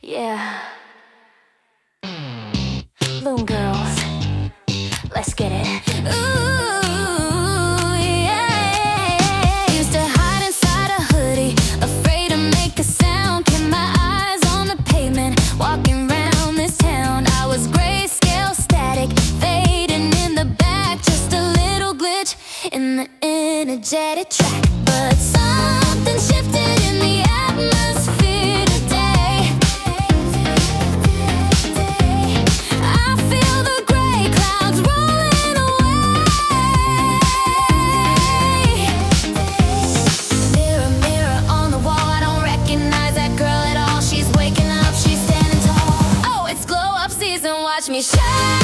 Yeah. Loom girls, let's get it. Ooh, yeah. Used to hide inside a hoodie, afraid to make a sound. Kept my eyes on the pavement, walking around this town. I was grayscale static, fading in the back. Just a little glitch in the energetic track. But something shifted in the atmosphere today. I feel the gray clouds rolling away. Mirror, mirror on the wall, I don't recognize that girl at all. She's waking up, she's standing tall. Oh, it's glow up season, watch me shine.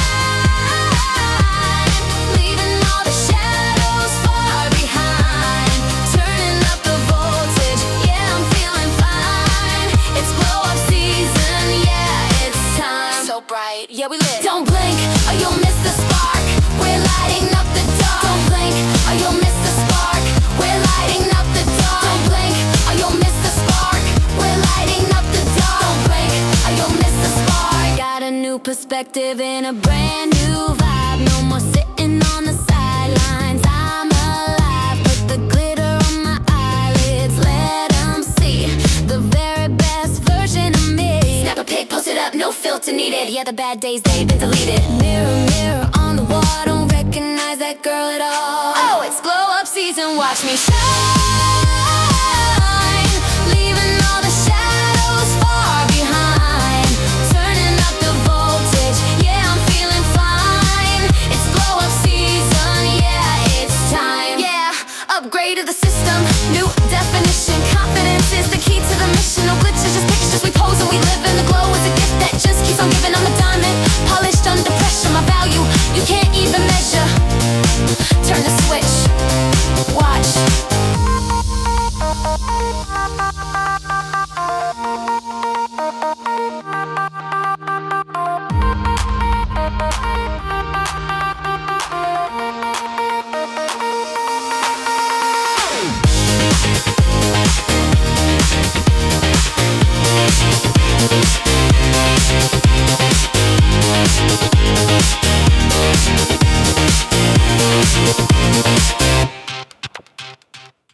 Leaving all the shadows far behind. Turning up the voltage, yeah, I'm feeling fine. It's glow up season, yeah, it's time. So bright, yeah, we lit. Don't blink or you'll miss the spark. We're lighting up the dark. Don't blink or you'll miss the spark. We're lighting up the dark. Don't blink or you'll miss the spark. We're lighting up the dark. Don't blink or you'll miss the spark. Got a new perspective and a brand new vibe. No more sitting on the sidelines. I'm alive. Put the glitter on my eyelids. Let them see the very best version of me. Snap a pic, post it up, no filter needed. Yeah, the bad days, they've been deleted. Mirror, mirror on the wall, I don't recognize that girl at all. Oh, it's glow up season, watch me shine.